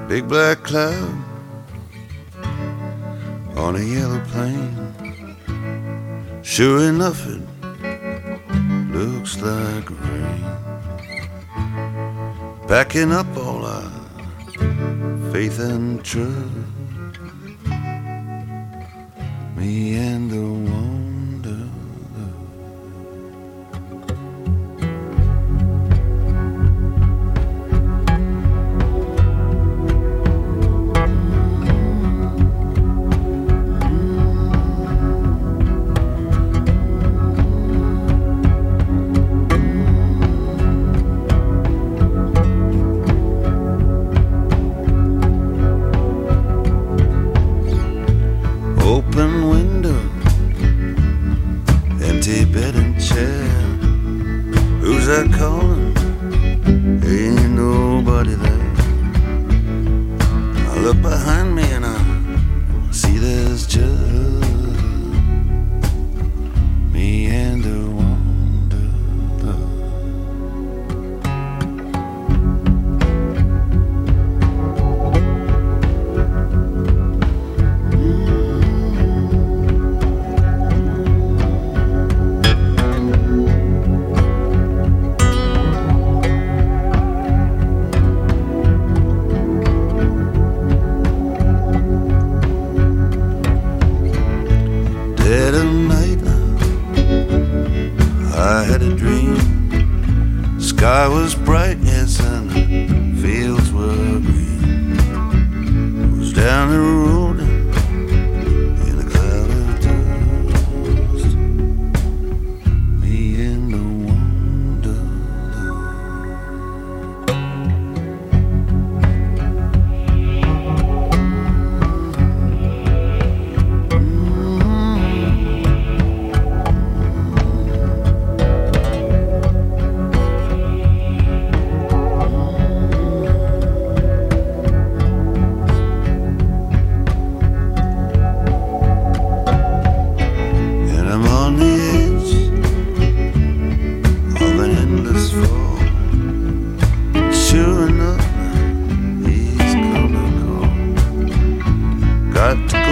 Big black cloud on a yellow plane. Sure enough, it looks like rain. Packing up all our faith and trust, me and the wonder. Open window, empty bed and chair. Who's that calling? Ain't nobody there. I look behind me and I see there's just me and the wonder. Dead of night, I had a dream. Sky was bright, yes, and the fields were green. I was down the road in a cloud of dust, me and the fall. Sure enough, he's gonna call. Got to